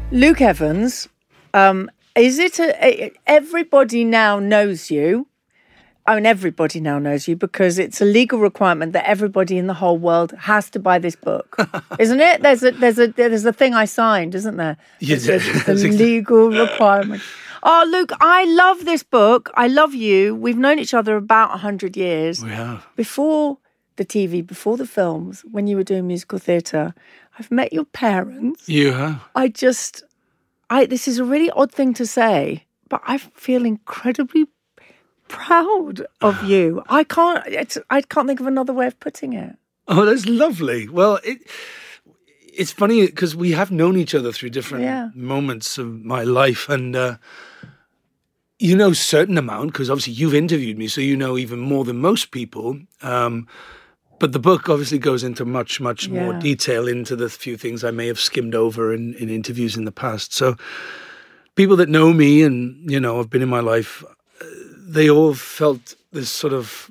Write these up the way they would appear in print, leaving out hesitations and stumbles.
Luke Evans, is it everybody now knows you? I mean, everybody now knows you because it's a legal requirement that everybody in the whole world has to buy this book, isn't it? There's a thing I signed, isn't there? It's a legal requirement. Oh, Luke, I love this book. I love you. We've known each other about 100 years. We have. Before the TV, before the films, when you were doing musical theatre, I've met your parents. You have. This is a really odd thing to say, but I feel incredibly proud of you. I can't think of another way of putting it. Oh, that's lovely. Well, it's funny because we have known each other through different moments of my life, and you know certain amount because obviously you've interviewed me, so you know even more than most people. But the book obviously goes into much more detail into the few things I may have skimmed over in interviews in the past. So people that know me and, you know, have been in my life, they all felt this sort of,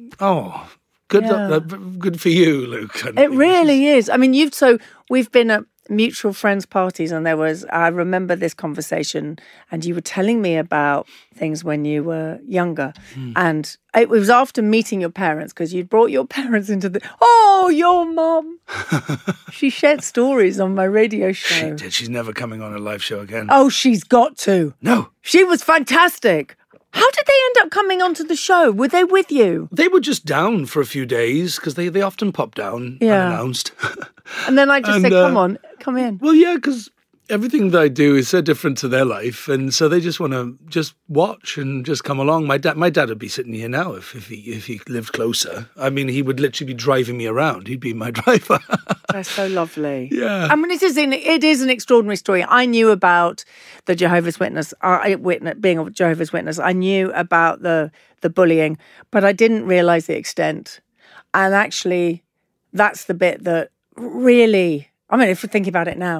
good for you, Luke. It really is. I mean, we've been at mutual friends' parties, and I remember this conversation, and you were telling me about things when you were younger, and it was after meeting your parents, because you'd brought your parents into your mum. She shared stories on my radio show. She did. She's never coming on a live show again. Oh, she's got to. No. She was fantastic. How did they end up coming onto the show? Were they with you? They were just down for a few days because they often pop down unannounced. And then I just said, come on, come in. Well, yeah, because everything that I do is so different to their life. And so they just want to just watch and just come along. My dad would be sitting here now if he lived closer. I mean, he would literally be driving me around. He'd be my driver. That's so lovely. Yeah. I mean, it is an extraordinary story. I knew about the Jehovah's Witness, being a Jehovah's Witness. I knew about the bullying, but I didn't realise the extent. And actually, that's the bit that really, I mean, if we're thinking about it now,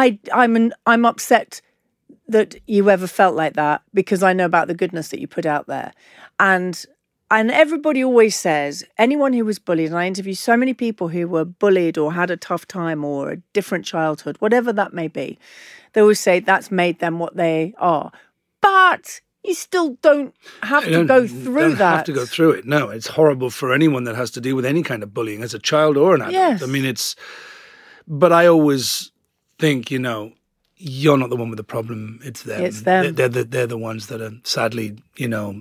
I'm upset that you ever felt like that because I know about the goodness that you put out there. And everybody always says, anyone who was bullied, and I interview so many people who were bullied or had a tough time or a different childhood, whatever that may be, they always say that's made them what they are. But you still don't have to go through that. You don't have to go through it. No, it's horrible for anyone that has to deal with any kind of bullying as a child or an adult. Yes. I mean, but I always think, you know, you're not the one with the problem. It's them. It's them. They're the ones that are sadly, you know,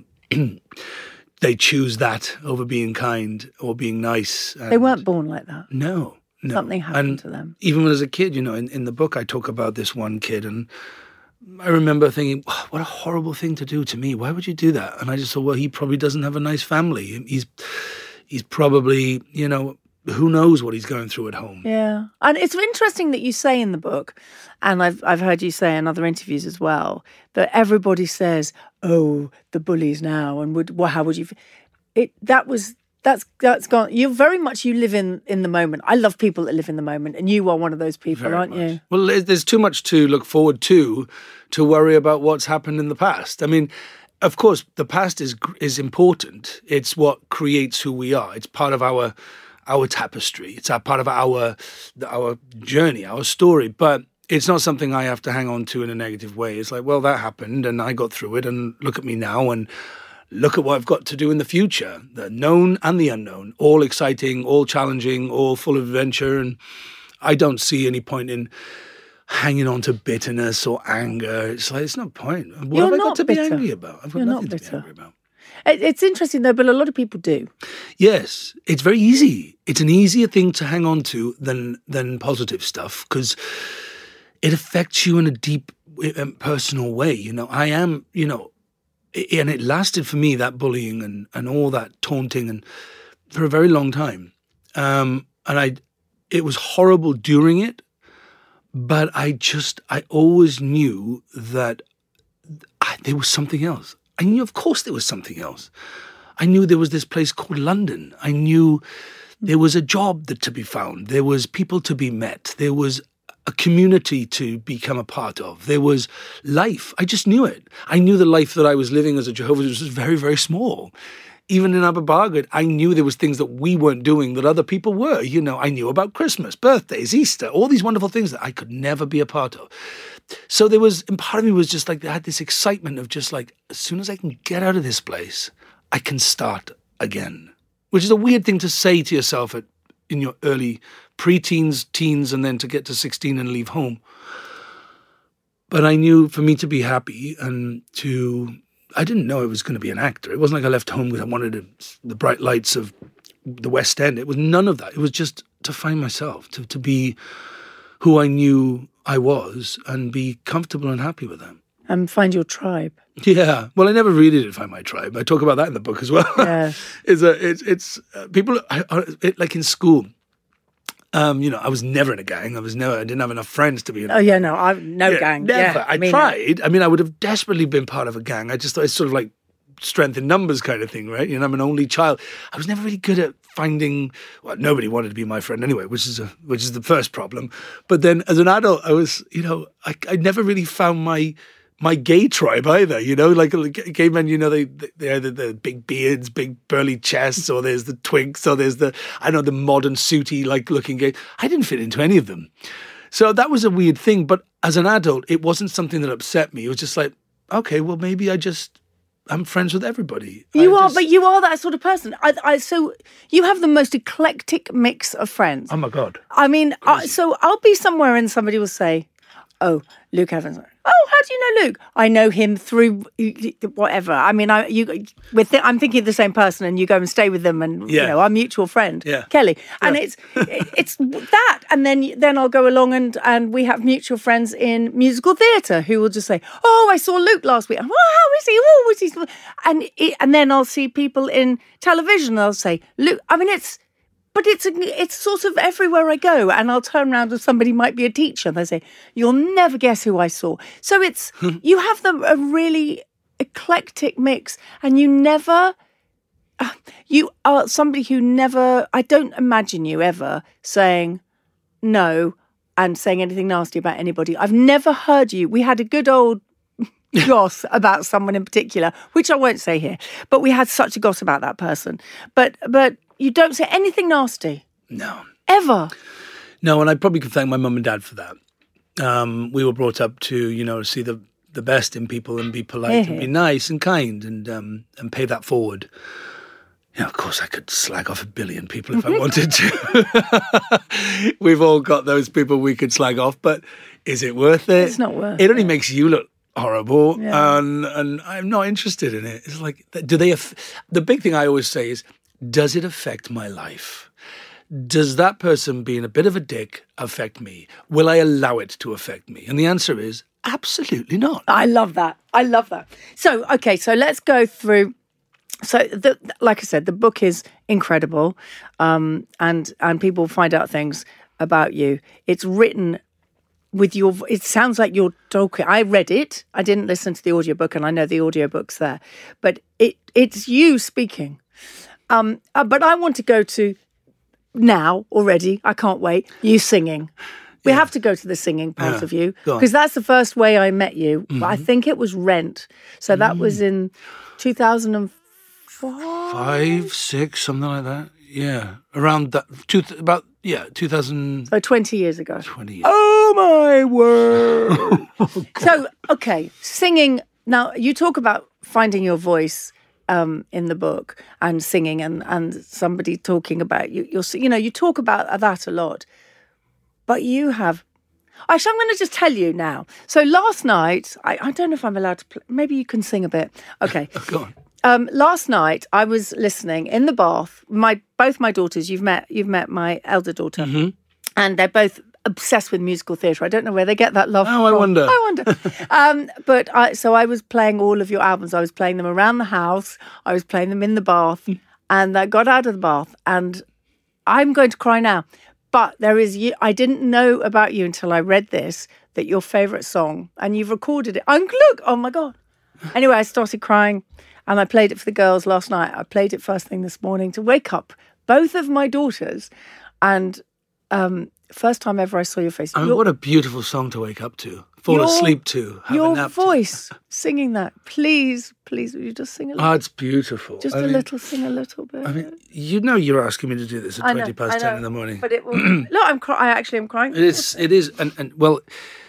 they choose that over being kind or being nice. They weren't born like that. No. Something happened to them. Even as a kid, you know, in the book I talk about this one kid, and I remember thinking, what a horrible thing to do to me. Why would you do that? And I just thought, well, he probably doesn't have a nice family. He's probably, you know, who knows what he's going through at home. Yeah. And it's interesting that you say in the book, and I've heard you say in other interviews as well, that everybody says, oh, the bullies now, and how would you... That's gone. You live in the moment. I love people that live in the moment, and you are one of those people, Very aren't much. you? Well, there's too much to look forward to worry about what's happened in the past. I mean, of course, the past is important. It's what creates who we are. It's part of our tapestry. It's a part of our journey, our story. But it's not something I have to hang on to in a negative way. It's like, well, that happened, and I got through it, and look at me now, and look at what I've got to do in the future, the known and the unknown, all exciting, all challenging, all full of adventure. And I don't see any point in hanging on to bitterness or anger. It's like, it's no point. What have I got to be angry about? I've got nothing to be angry about. It's interesting, though, but a lot of people do. Yes, it's very easy. It's an easier thing to hang on to than positive stuff because it affects you in a deep, personal way. You know, I am, you know, and it lasted for me, that bullying and all that taunting, and for a very long time. It was horrible during it, but I always knew that there was something else. I knew, of course, there was something else. I knew there was this place called London. I knew there was a job to be found. There was people to be met. There was a community to become a part of. There was life. I just knew it. I knew the life that I was living as a Jehovah's Witness was very, very small. Even in Aberbargad, I knew there was things that we weren't doing that other people were. You know, I knew about Christmas, birthdays, Easter, all these wonderful things that I could never be a part of. So there was, and part of me was just like, I had this excitement of just like, as soon as I can get out of this place, I can start again. Which is a weird thing to say to yourself in your early pre-teens, teens, and then to get to 16 and leave home. But I knew for me to be happy I didn't know I was going to be an actor. It wasn't like I left home because I wanted the bright lights of the West End. It was none of that. It was just to find myself, to be who I knew I was and be comfortable and happy with them. And find your tribe. Yeah. Well, I never really did find my tribe. I talk about that in the book as well. Yeah. It's people, like in school, I was never in a gang. I didn't have enough friends to be in a gang. Oh, yeah, no gang. Never. Yeah, I tried. I mean, I would have desperately been part of a gang. I just thought it's sort of like strength in numbers kind of thing, right? I'm an only child. I was never really good at finding, nobody wanted to be my friend anyway, which is the first problem. But then as an adult, I was, I never really found my gay tribe either, like gay men, they either the big beards, big burly chests, or there's the twinks, or there's the modern suity like looking gay. I didn't fit into any of them. So that was a weird thing. But as an adult, it wasn't something that upset me. It was just like, okay, well, maybe I'm friends with everybody. But you are that sort of person. So you have the most eclectic mix of friends. Oh my God. I mean, so I'll be somewhere and somebody will say, oh, Luke Evans. Oh, how do you know Luke? I know him through whatever. I mean, I'm thinking of the same person, and you go and stay with them, and our mutual friend, Kelly, and it's that, and then I'll go along and we have mutual friends in musical theatre who will just say, oh, I saw Luke last week. Oh, how is he? Oh, was he? And then I'll see people in television. They'll say Luke. I mean, But it's sort of everywhere I go, and I'll turn around and somebody might be a teacher, and they say, you'll never guess who I saw. So it's, you have a really eclectic mix, and you are somebody who never, I don't imagine you ever saying no and saying anything nasty about anybody. I've never heard you. We had a good old goss about someone in particular, which I won't say here, but we had such a goss about that person. But you don't say anything nasty. No. Ever. No, and I probably could thank my mum and dad for that. We were brought up to, see the best in people and be polite and be nice and kind and pay that forward. Of course, I could slag off a billion people if I wanted to. We've all got those people we could slag off, but is it worth it? It's not worth it. It only makes you look horrible, and I'm not interested in it. It's like, the big thing I always say is, does it affect my life? Does that person being a bit of a dick affect me? Will I allow it to affect me? And the answer is absolutely not. I love that. So, okay, so let's go through. So, like I said, the book is incredible, and people find out things about you. It's written with it sounds like you're talking. I read it. I didn't listen to the audiobook, and I know the audiobook's there. But it's you speaking. But I want to go to now already. I can't wait. You singing. We have to go to the singing part of you, because that's the first way I met you. Mm-hmm. I think it was Rent. So that was in 2005, 6, something like that. Yeah, around that. 2000. So 20 years ago. 20 years. Oh my word! So okay, singing. Now you talk about finding your voice. In the book and singing and somebody talking about you, you talk about that a lot, but you have. Actually, I'm going to just tell you now. So last night, I don't know if I'm allowed to play. Maybe you can sing a bit. Okay. Go on. Last night I was listening in the bath. Both my daughters. You've met my elder daughter, and they're both obsessed with musical theatre. I don't know where they get that love from. I wonder. But I was playing all of your albums. I was playing them around the house. I was playing them in the bath. And I got out of the bath, and I'm going to cry now. But I didn't know about you until I read this, that your favourite song, and you've recorded it. Look, oh my God. Anyway, I started crying, and I played it for the girls last night. I played it first thing this morning to wake up both of my daughters. And first time ever I saw your face. What a beautiful song to wake up to, fall asleep to, have a nap to. Your voice singing that. Please, will you just sing a little? Oh, it's beautiful. Sing a little bit. I mean, you're asking me to do this at 20 past 10 in the morning. But it will. No, I actually am crying. It is, and well,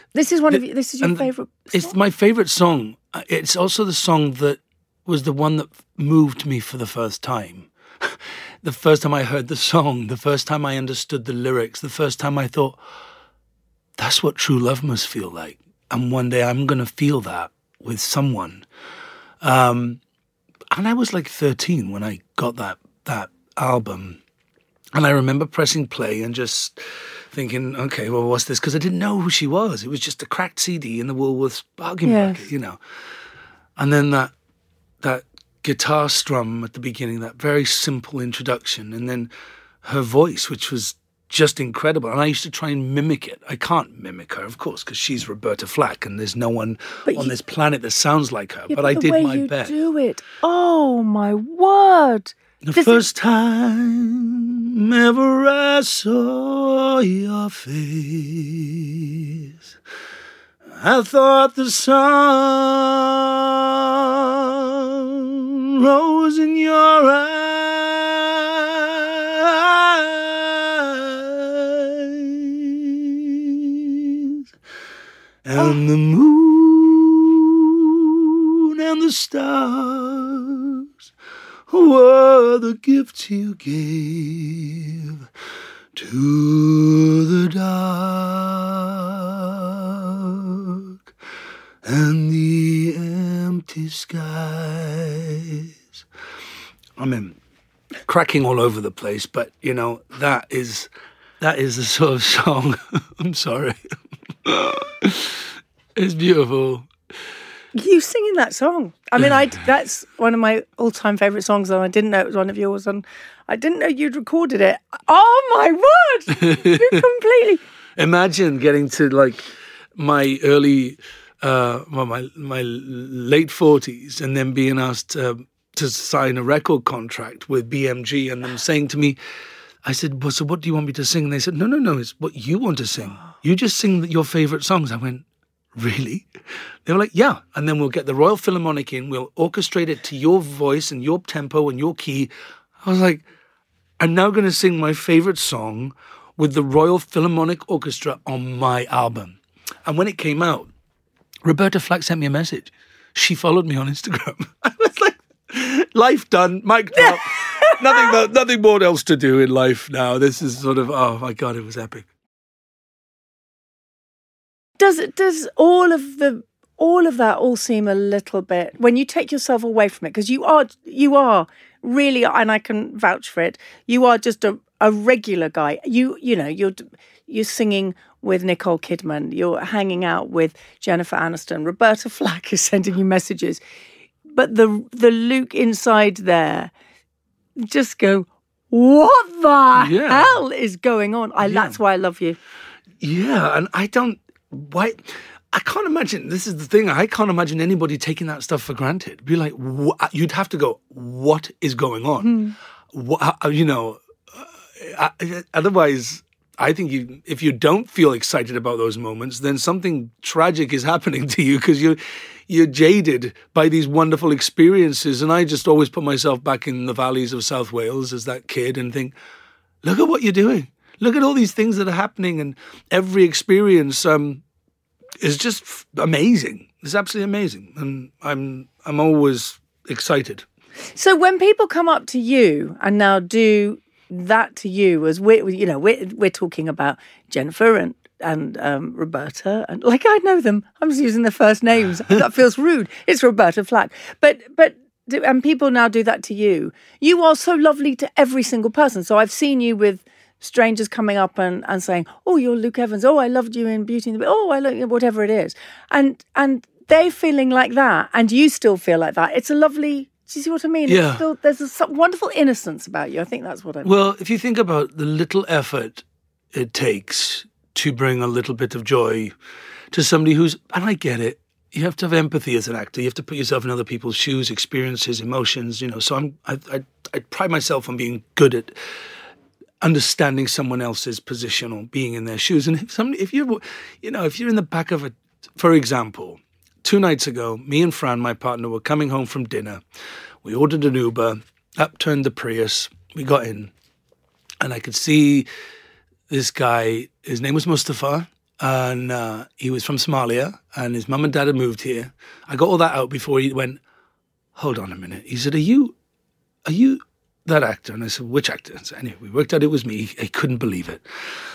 This is this is your favourite song? It's my favourite song. It's also the song that was the one that moved me for the first time. The first time I heard the song, the first time I understood the lyrics, the first time I thought, that's what true love must feel like. And one day I'm going to feel that with someone. And I was like 13 when I got that album. And I remember pressing play and just thinking, okay, well, what's this? Because I didn't know who she was. It was just a cracked CD in the Woolworths bargain bucket, you know. And then that guitar strum at the beginning, that very simple introduction, and then her voice, which was just incredible. And I used to try and mimic it. I can't mimic her, of course, because she's Roberta Flack, and there's no one on this planet that sounds like her. Yeah, but I did my best. The way you do it, oh my word! The first time ever I saw your face, I thought the sun rose in your eyes, and the moon and the stars were the gifts you gave to the dark and the empty skies. I mean, cracking all over the place, but you know, that is the sort of song. I'm sorry. It's beautiful. You singing that song? I mean, that's one of my all-time favourite songs, and I didn't know it was one of yours, and I didn't know you'd recorded it. Oh my word! You completely. Imagine getting to like my early, my late 40s, and then being asked to sign a record contract with BMG, and them saying to me, I said, well, so what do you want me to sing? And they said, no, it's what you want to sing. You just sing your favourite songs. I went, really? They were like, yeah. And then we'll get the Royal Philharmonic in, we'll orchestrate it to your voice and your tempo and your key. I was like, I'm now going to sing my favourite song with the Royal Philharmonic Orchestra on my album. And when it came out, Roberta Flack sent me a message. She followed me on Instagram. I was like, life done, mic drop. Nothing more else to do in life now. This is sort of, oh my God, it was epic. Does all of that all seem a little bit, when you take yourself away from it, because you are really, and I can vouch for it, you are just a regular guy. You know, you're singing with Nicole Kidman, you're hanging out with Jennifer Aniston, Roberta Flack is sending you messages, but the Luke inside there just go, what the hell is going on? That's why I love you. Yeah, and why? I can't imagine, this is the thing, I can't imagine anybody taking that stuff for granted. Be like, you'd have to go, what is going on? You know, otherwise, I think if you don't feel excited about those moments, then something tragic is happening to you, because you're jaded by these wonderful experiences. And I just always put myself back in the valleys of South Wales as that kid and think, look at what you're doing. Look at all these things that are happening, and every experience is just amazing. It's absolutely amazing, and I'm always excited. So when people come up to you and now do that to you, as we're talking about Jennifer and Roberta, and like I know them, I'm just using their first names. That feels rude. It's Roberta Flack, but. And people now do that to you. You are so lovely to every single person. So I've seen you with strangers coming up and saying, oh, you're Luke Evans. Oh, I loved you in Beauty and the Beast. Oh, I love whatever it is. And they feeling like that, and you still feel like that. It's a lovely, do you see what I mean? Yeah. There's a wonderful innocence about you. I think that's what I mean. Well, if you think about the little effort it takes to bring a little bit of joy to somebody and I get it, you have to have empathy as an actor. You have to put yourself in other people's shoes, experiences, emotions, you know. So I pride myself on being good at understanding someone else's position or being in their shoes. And if you're in the back of for example, 2 nights ago, me and Fran, my partner, were coming home from dinner. We ordered an Uber, upturned the Prius, we got in, and I could see this guy, his name was Mustafa, and he was from Somalia, and his mum and dad had moved here. I got all that out before he went, hold on a minute. He said, are you that actor? And I said, which actor? And so anyway, we worked out it was me. He couldn't believe it.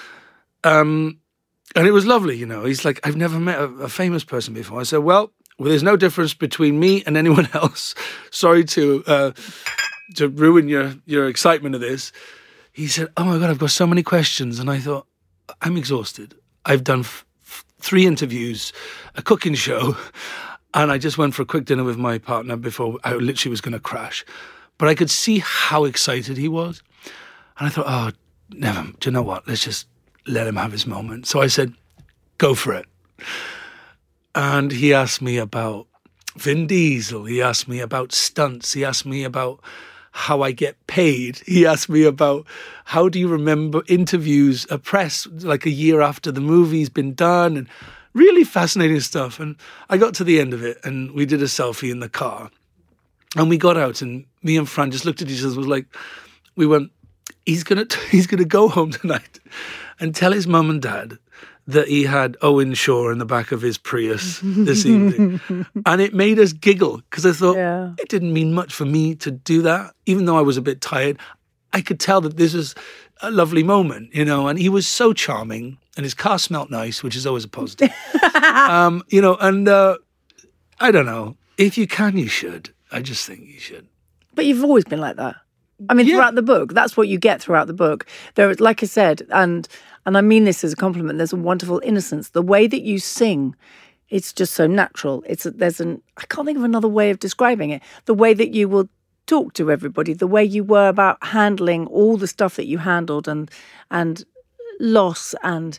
And it was lovely, you know. He's like, I've never met a famous person before. I said, well, there's no difference between me and anyone else. Sorry to ruin your excitement of this. He said, oh my God, I've got so many questions. And I thought, I'm exhausted. I've done 3 interviews, a cooking show, and I just went for a quick dinner with my partner before I literally was going to crash. But I could see how excited he was. And I thought, oh, never, do you know what? Let's just let him have his moment. So I said, go for it. And he asked me about Vin Diesel. He asked me about stunts. He asked me about how I get paid. He asked me about how do you remember interviews, a press, like a year after the movie's been done, and really fascinating stuff. And I got to the end of it, and we did a selfie in the car. And we got out, and me and Fran just looked at each other and was like, we went, he's gonna go home tonight and tell his mum and dad that he had Owen Shaw in the back of his Prius this evening. And it made us giggle because I thought it didn't mean much for me to do that. Even though I was a bit tired, I could tell that this was a lovely moment, you know, and he was so charming and his car smelled nice, which is always a positive. You know, and I don't know. If you can, you should. I just think you should. But you've always been like that. I mean, throughout the book, that's what you get throughout the book. There is, like I said, and I mean this as a compliment, there's a wonderful innocence. The way that you sing, it's just so natural. I can't think of another way of describing it. The way that you will talk to everybody, the way you were about handling all the stuff that you handled and loss and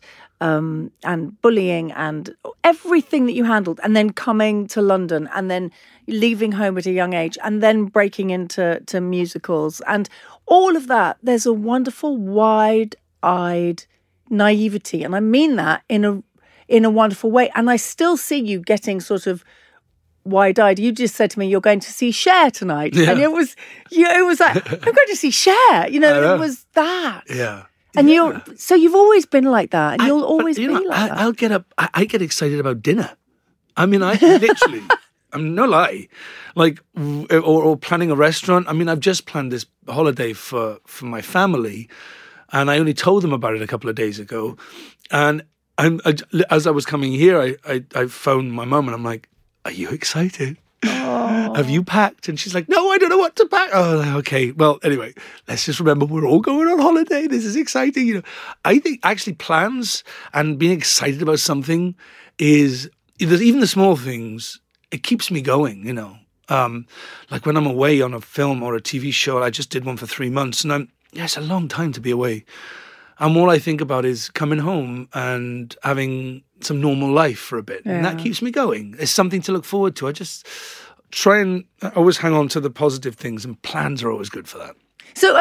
bullying and everything that you handled, and then coming to London and then leaving home at a young age and then breaking into musicals and all of that. There's a wonderful wide-eyed naivety, and I mean that in a wonderful way. And I still see you getting sort of wide-eyed. You just said to me, you're going to see Cher tonight. And it was like, I'm going to see Cher. You know, it was that. Yeah. And you've always been like that, and you'll always be like that. I'll get up. I get excited about dinner. I mean, I literally, I'm no lie, like, or planning a restaurant. I mean, I've just planned this holiday for my family, and I only told them about it a couple of days ago. And as I was coming here, I phoned my mum, and I'm like, "Are you excited? Have you packed?" And she's like, "No, I don't know what to pack." Oh, okay. Well, anyway, let's just remember we're all going on holiday. This is exciting. You know, I think actually plans and being excited about something is, even the small things, it keeps me going, you know. Like when I'm away on a film or a TV show, I just did one for 3 months, and it's a long time to be away. And all I think about is coming home and having some normal life for a bit. And that keeps me going. It's something to look forward to. I just try and always hang on to the positive things, and plans are always good for that. So,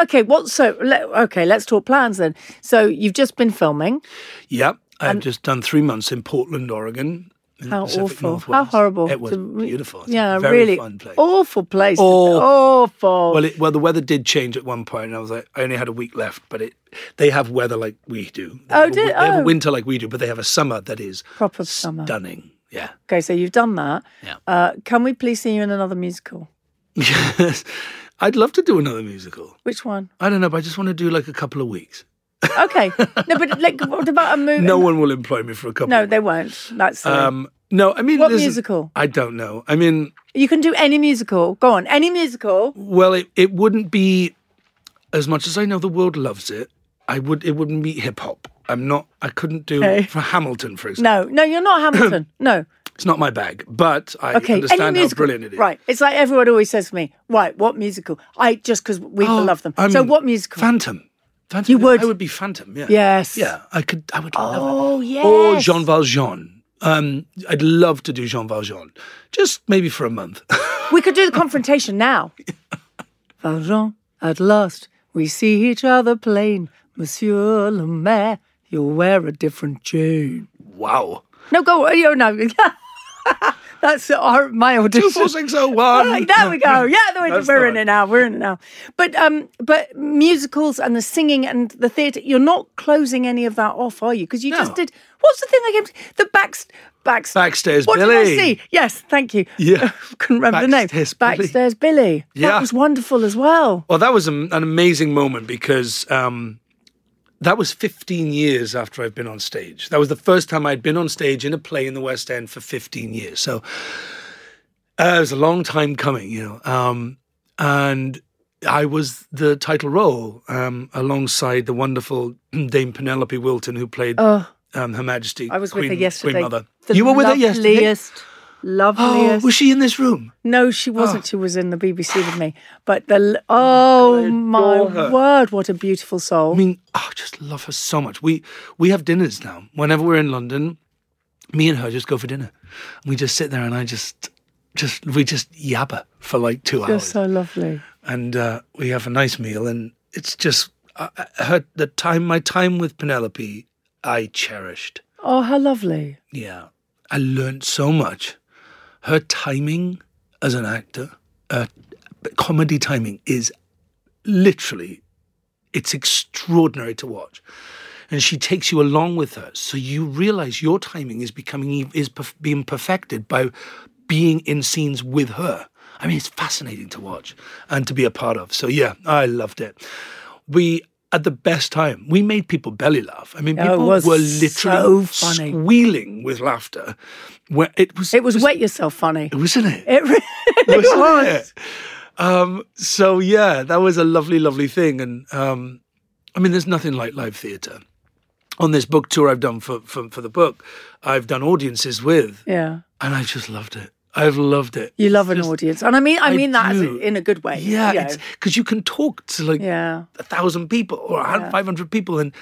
let's talk plans then. So you've just been filming. Yep. I've just done 3 months in Portland, Oregon. How awful. How horrible. It was beautiful. It's a very really fun place. Awful place. Awful. Well, the weather did change at one point, and I was like, I only had a week left, but they have weather like we do. They have a winter like we do, but they have a summer that is proper summer. Stunning. Yeah. Okay, so you've done that. Yeah. Can we please see you in another musical? Yes. I'd love to do another musical. Which one? I don't know, but I just want to do like a couple of weeks. Okay. No, but like, what about a movie? No one will employ me for a couple of weeks. No, they won't. That's silly. No, I mean... What musical? I don't know. I mean... You can do any musical. Go on, any musical. Well, it wouldn't be... As much as I know the world loves it, it wouldn't be hip-hop. I couldn't do... For Hamilton, for example. No, you're not Hamilton. No. It's not my bag, but I understand how brilliant it is. Right. It's like everyone always says to me, right, what musical? Just because we love them. So what musical? Phantom. You would? I would be Phantom, yeah. Yes. Yeah, I would love it. Oh, yes. Or Jean Valjean. I'd love to do Jean Valjean. Just maybe for a month. We could do the confrontation now. Valjean, at last, we see each other plain. Monsieur le Maire, you'll wear a different chain. Wow. No, go. No. That's my audition. 24601. There we go. Yeah, That's we're the in one. it now. We're in it now. But musicals and the singing and the theatre, you're not closing any of that off, are you? Because you just did. What's the thing I came to? The Backstairs what Billy. did I see? Yes, thank you. Yeah. Couldn't remember the name. Backstairs Billy. Backstairs Billy. Yeah. That was wonderful as well. Well, that was an amazing moment because that was 15 years after I've been on stage. That was the first time I'd been on stage in a play in the West End for 15 years. So it was a long time coming, and I was the title role alongside the wonderful Dame Penelope Wilton, who played Her Majesty. I was with her Queen yesterday. Mother. The You were with her yesterday? Loveliest. Oh, was she in this room? No, she wasn't. She was in the BBC with me. But my adore her. word, what a beautiful soul. I mean, I just love her so much. We have dinners now. Whenever we're in London, me and her just go for dinner. And we just sit there and we just yabber for like 2 You're hours. so lovely. And we have a nice meal. And it's just my time with Penelope, I cherished. Oh, how lovely. Yeah. I learned so much. Her timing as an actor, comedy timing is literally, it's extraordinary to watch. And she takes you along with her. So you realize your timing is being perfected by being in scenes with her. I mean, it's fascinating to watch and to be a part of. So yeah, I loved it. We, at the best time, we made people belly laugh. I mean, people were literally so funny. squealing with laughter. Where it was wet yourself funny. wasn't it? It really Wasn't was. it? So yeah, that was a lovely, lovely thing. And I mean, there's nothing like live theatre. On this book tour I've done for the book, I've done audiences with, Yeah. and I just loved it. I've loved it. You love an Just- audience. And I mean that as do. in a good way. Yeah, you know. it's because you can talk to like Yeah. 1,000 people or 500 people, and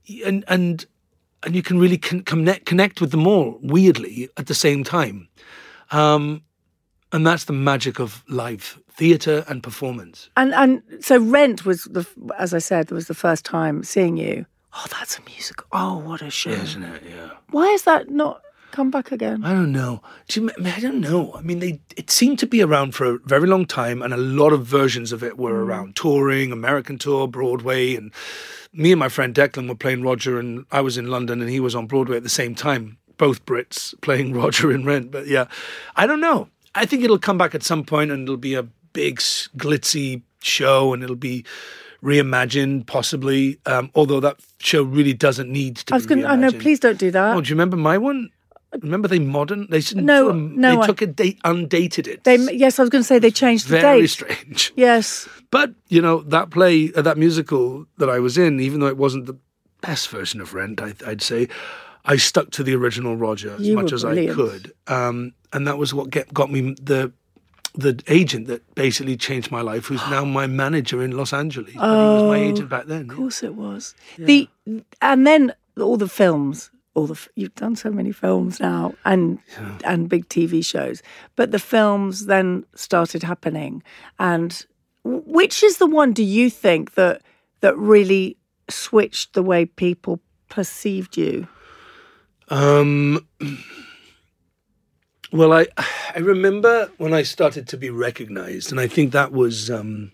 you can really connect with them all weirdly at the same time, and that's the magic of live theatre and performance. And so Rent was as I said, was the first time seeing you. Oh, that's a musical. Oh, what a show. Isn't it? Yeah. Why has that not come back again? I don't know. I don't know. I mean, it seemed to be around for a very long time, and a lot of versions of it were around touring, American tour, Broadway, and me and my friend Declan were playing Roger, and I was in London, and he was on Broadway at the same time. Both Brits playing Roger in Rent. But yeah, I don't know. I think it'll come back at some point, and it'll be a big glitzy show, and it'll be reimagined, possibly. Although that show really doesn't need to. I know. Please don't do that. Oh, do you remember my one? Remember they shouldn't. No, They took a date, undated it. Yes, I was going to say they changed the Very date. strange. Yes. But that play, that musical that I was in, even though it wasn't the best version of Rent, I'd say, I stuck to the original Roger as much as I could, and that was what got me the agent that basically changed my life, who's now my manager in Los Angeles. But he was my agent back then. Of course it was. And then all the films. You've done so many films now and big TV shows, but the films then started happening. And which is the one do you think that really switched the way people perceived you? Well, I remember when I started to be recognized, and I think that was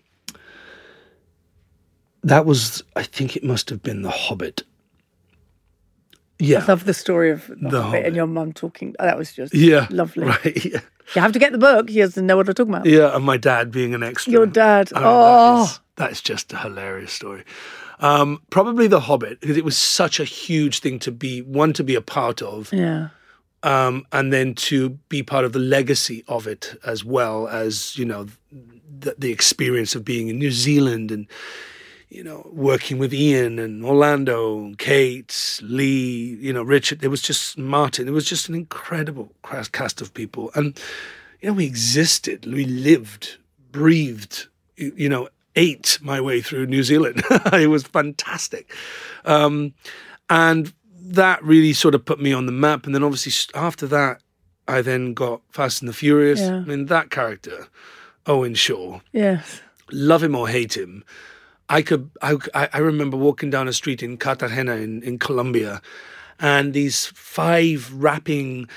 I think it must have been The Hobbit. Yeah. I love the story of The Hobbit. and your mum talking. That was just lovely. Right. Yeah. You have to get the book. He doesn't know what I'm talking about. Yeah, and my dad being an extra. Your dad. I mean, that's just a hilarious story. Probably The Hobbit, because it was such a huge thing to be a part of. Yeah. And then to be part of the legacy of it, as well as, the experience of being in New Zealand and, working with Ian and Orlando, Kate, Lee, Richard. It was just Martin. It was just an incredible cast of people. And, we existed, we lived, breathed, ate my way through New Zealand. It was fantastic. And that really sort of put me on the map. And then obviously after that, I then got Fast and the Furious. Yeah. I mean, that character, Owen Shaw, Yes. love him or hate him, I remember walking down a street in Cartagena in Colombia, and these 5 rapping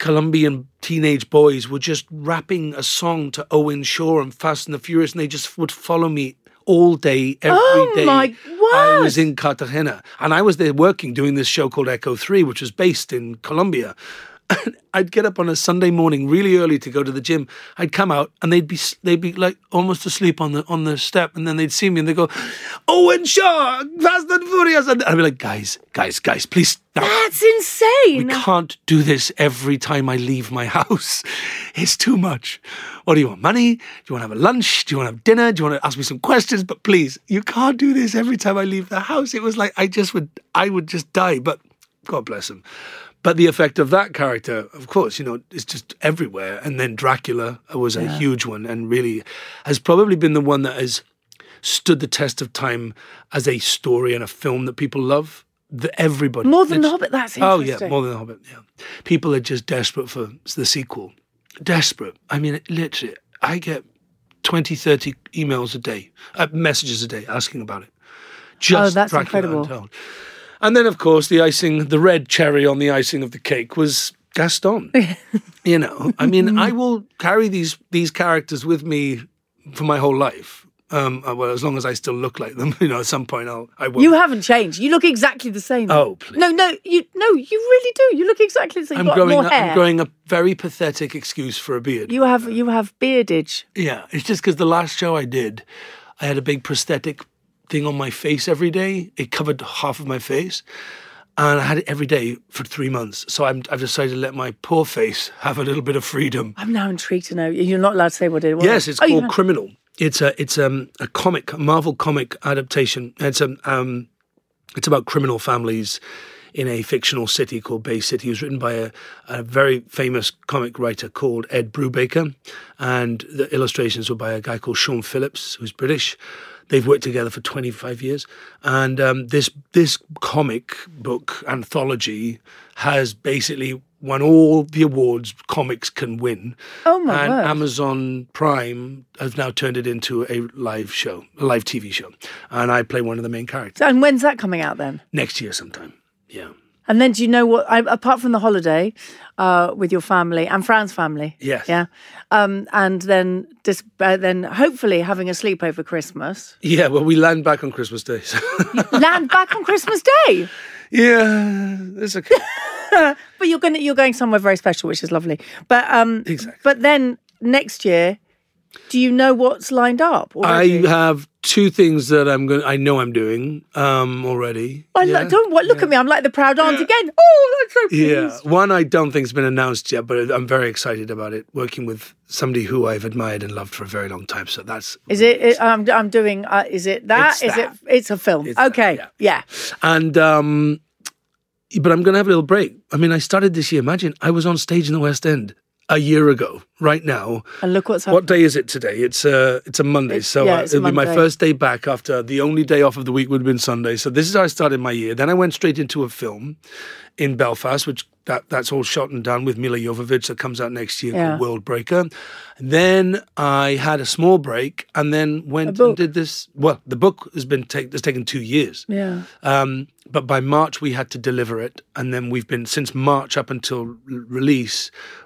Colombian teenage boys were just rapping a song to Owen Shaw and Fast and the Furious, and they just would follow me all day, every day. My I word. was in Cartagena, and I was there working, doing this show called Echo 3, which was based in Colombia. And I'd get up on a Sunday morning really early to go to the gym. I'd come out and they'd be like almost asleep on the step, and then they'd see me and they'd go, "Owen Shaw, Fast and Furious," and I'd be like, guys, please. No. That's insane. We can't do this every time I leave my house. It's too much. What do you want? Money? Do you want to have a lunch? Do you want to have dinner? Do you want to ask me some questions? But please, you can't do this every time I leave the house. It was like I would just die. But God bless him. But the effect of that character, of course, is just everywhere. And then Dracula was a huge one, and really has probably been the one that has stood the test of time as a story and a film that people love. Everybody. More than The Hobbit, that's interesting. Oh, yeah, more than The Hobbit, yeah. People are just desperate for the sequel. Desperate. I mean, literally, I get 20, 30 emails a day, messages a day asking about it. Just that's Dracula incredible. Untold. And then, of course, the red cherry on the icing of the cake was Gaston. I mean, I will carry these characters with me for my whole life. Well, as long as I still look like them, at some point I will. You haven't changed. You look exactly the same. Oh, please. No, you really do. You look exactly the same. You've got more hair. I'm growing a very pathetic excuse for a beard. You have beardage. Yeah, it's just because the last show I did, I had a big prosthetic thing on my face every day. It covered half of my face, and I had it every day for 3 months. So I've decided to let my poor face have a little bit of freedom. I'm now intrigued to know. You're not allowed to say what it was. Yes, it's called Criminal. It's a comic, a Marvel comic adaptation. It's about criminal families in a fictional city called Bay City. It was written by a very famous comic writer called Ed Brubaker, and the illustrations were by a guy called Sean Phillips, who's British. They've worked together for 25 years. And this comic book anthology has basically won all the awards comics can win. Oh, my And word. Amazon Prime has now turned it into a live TV show. And I play one of the main characters. And when's that coming out then? Next year sometime, yeah. And then do you know what, apart from the holiday with your family and Fran's family? Yes. Yeah. And then then hopefully having a sleep over Christmas. Yeah, well, we land back on Christmas Day. So. Land back on Christmas Day. Yeah, it's okay. But you're going somewhere very special, which is lovely. But Exactly. But then next year, do you know what's lined up already? I have 2 things that I know I'm doing already. Look at me. I'm like the proud aunt again. Oh, that's so pleased. Yeah, one I don't think's been announced yet, but I'm very excited about it. Working with somebody who I've admired and loved for a very long time. So that's Is it? I'm doing. Is it that? It's Is it? It's a film. It's that, Okay. Yeah. And but I'm going to have a little break. I mean, I started this year. Imagine I was on stage in the West End a year ago. Right now, And look what's what happening. day is it today? It's a Monday, It's so a it'll be my Monday. first day back after the only day off of the week would have been Sunday. So this is how I started my year. Then I went straight into a film in Belfast, which that's all shot and done with Mila Jovovich that comes out next year called World Breaker. Then I had a small break and then went and did this. Well, the book has taken 2 years. Yeah. But by March we had to deliver it, and then we've been since March up until release.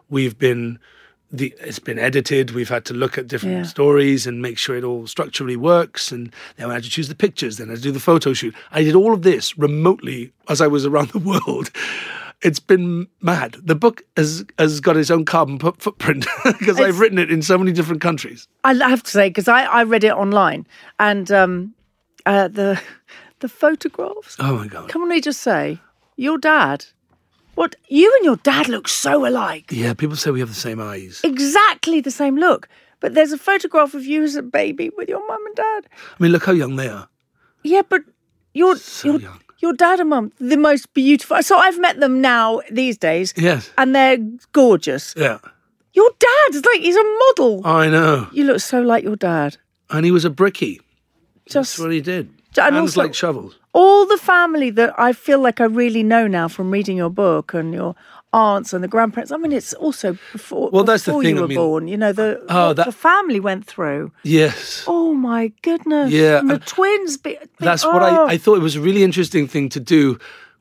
It's been edited. We've had to look at different stories and make sure it all structurally works. And then I had to choose the pictures. Then I had to do the photo shoot. I did all of this remotely as I was around the world. It's been mad. The book has got its own carbon footprint because I've written it in so many different countries. I have to say, because I read it online, and the photographs. Oh my God. Can we just say, your dad? What, you and your dad look so alike. Yeah, people say we have the same eyes. Exactly the same look. But there's a photograph of you as a baby with your mum and dad. I mean, look how young they are. Yeah, but your young. your dad and mum, the most beautiful. So I've met them now these days. Yes. And they're gorgeous. Yeah. Your dad is like, he's a model. I know. You look so like your dad. And he was a brickie. Just That's what he did. And Hands also- like shovels. all the family that I feel like I really know now from reading your book and your aunts and the grandparents. I mean, it's also before, that's the before thing, you were I mean- born. You know, what the family went through. Yes. Oh my goodness! Yeah, and the and twins. That's what I thought it was a really interesting thing to do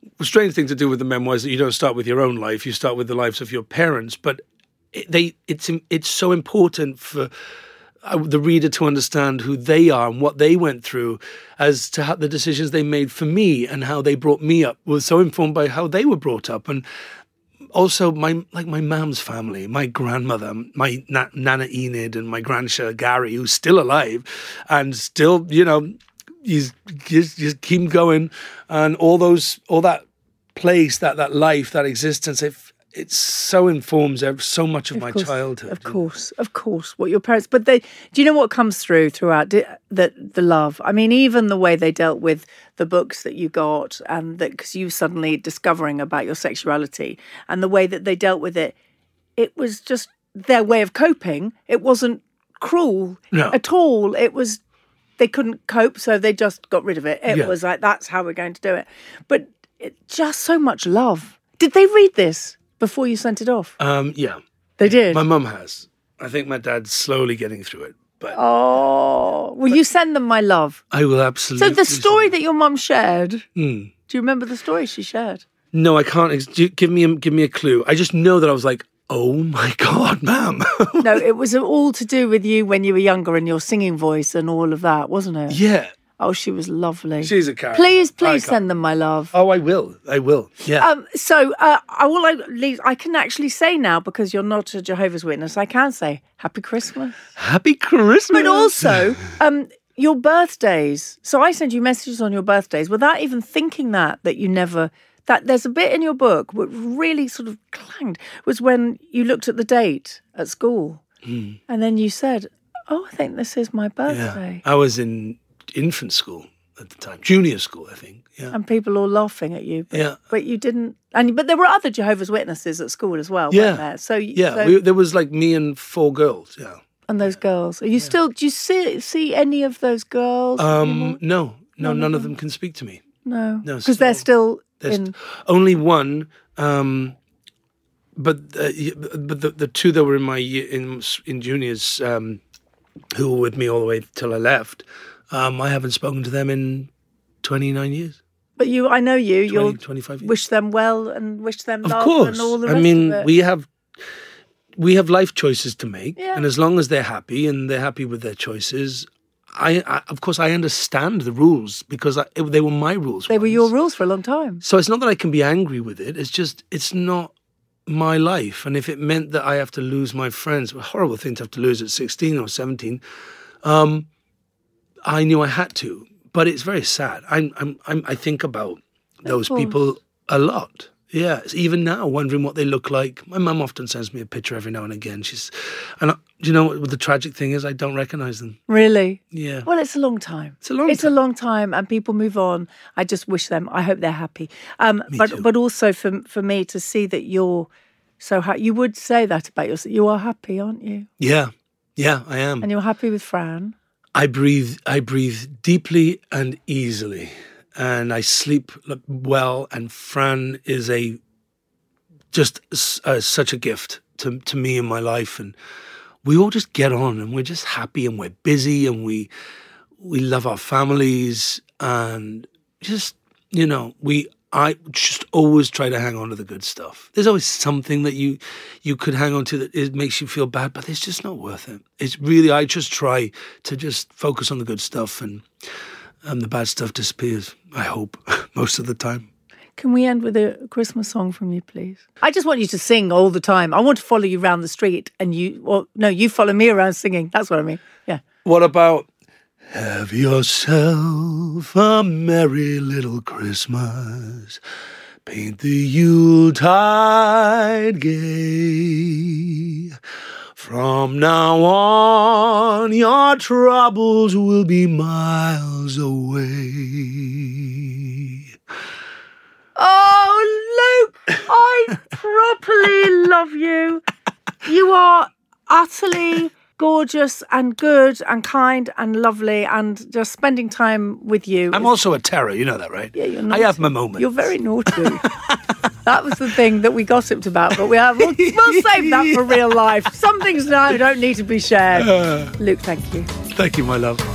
strange thing to do with the memoirs that you don't start with your own life, you start with the lives of your parents. But it's so important for the reader to understand who they are and what they went through, as to how the decisions they made for me and how they brought me up was so informed by how they were brought up. And also my mum's family, my grandmother, my Nana Enid, and my grandson Gary, who's still alive and still, he's just keep going, and all that place, that life, that existence. It so informs so much of my childhood. Of course. What your parents, but do you know what comes throughout the love? I mean, even the way they dealt with the books that you got, and that because you suddenly discovering about your sexuality, and the way that they dealt with it, it was just their way of coping. It wasn't cruel at all. It was, they couldn't cope, so they just got rid of it. It was like, that's how we're going to do it. But just so much love. Did they read this before you sent it off? Yeah. They did? My mum has. I think my dad's slowly getting through it. But will you send them my love? I will absolutely. So the story that your mum shared, do Mm. you remember the story she shared? No, I can't. Give me a clue. I just know that I was like, oh my God, ma'am. No, it was all to do with you when you were younger and your singing voice and all of that, wasn't it? Yeah. Oh, she was lovely. She's a character. Please send them my love. Oh, I will. Yeah. I can actually say now, because you're not a Jehovah's Witness, I can say Happy Christmas. Happy Christmas. But also, your birthdays. So I send you messages on your birthdays without even thinking that you never. That there's a bit in your book what really sort of clanged was when you looked at the date at school, and then you said, "Oh, I think this is my birthday." Yeah. I was in infant school at the time, junior school, I think. Yeah. And people all laughing at you. But you didn't. But there were other Jehovah's Witnesses at school as well, weren't there? So there was like me and 4 girls. Yeah. And those girls. Are you still? Do you see any of those girls? No, none of them can speak to me. No, because they're still. Only one, but the 2 that were in my year in juniors, who were with me all the way till I left, I haven't spoken to them in 29 years. But I know you'll 25 years. Wish them well and wish them love. Of course, and all the rest of it. we have life choices to make, yeah. And as long as they're happy and they're happy with their choices. I of course, I understand the rules because they were my rules. They were your rules for a long time. So it's not that I can be angry with it. It's just, it's not my life. And if it meant that I have to lose my friends, a horrible thing to have to lose at 16 or 17, I knew I had to. But it's very sad. I think about those people a lot. Yeah, even now, wondering what they look like. My mum often sends me a picture every now and again. Do you know what the tragic thing is? I don't recognise them. Really? Yeah. Well, it's a long time. It's a long time, and people move on. I just wish them. I hope they're happy. Me too. But also for me to see that you're so happy. You would say that about yourself. You are happy, aren't you? Yeah, I am. And you're happy with Fran. I breathe deeply and easily. And I sleep well, and Fran is such a gift to me in my life, and we all just get on, and we're just happy, and we're busy, and we love our families, and just I just always try to hang on to the good stuff. There's always something that you could hang on to that it makes you feel bad, but it's just not worth it. It's really, I just try to just focus on the good stuff, and the bad stuff disappears, I hope, most of the time. Can we end with a Christmas song from you, please? I just want you to sing all the time. I want to follow you around the street and you follow me around singing. That's what I mean. Yeah. What about have yourself a merry little Christmas, paint the Yuletide gay. From now on, your troubles will be miles away. Oh, Luke, I properly love you. You are utterly gorgeous and good and kind and lovely, and just spending time with you. I'm also a terror, you know that, right? Yeah, you're naughty. I have my moments. You're very naughty. That was the thing that we gossiped about, but we'll save that for real life. Some things now don't need to be shared. Luke, thank you. Thank you, my love.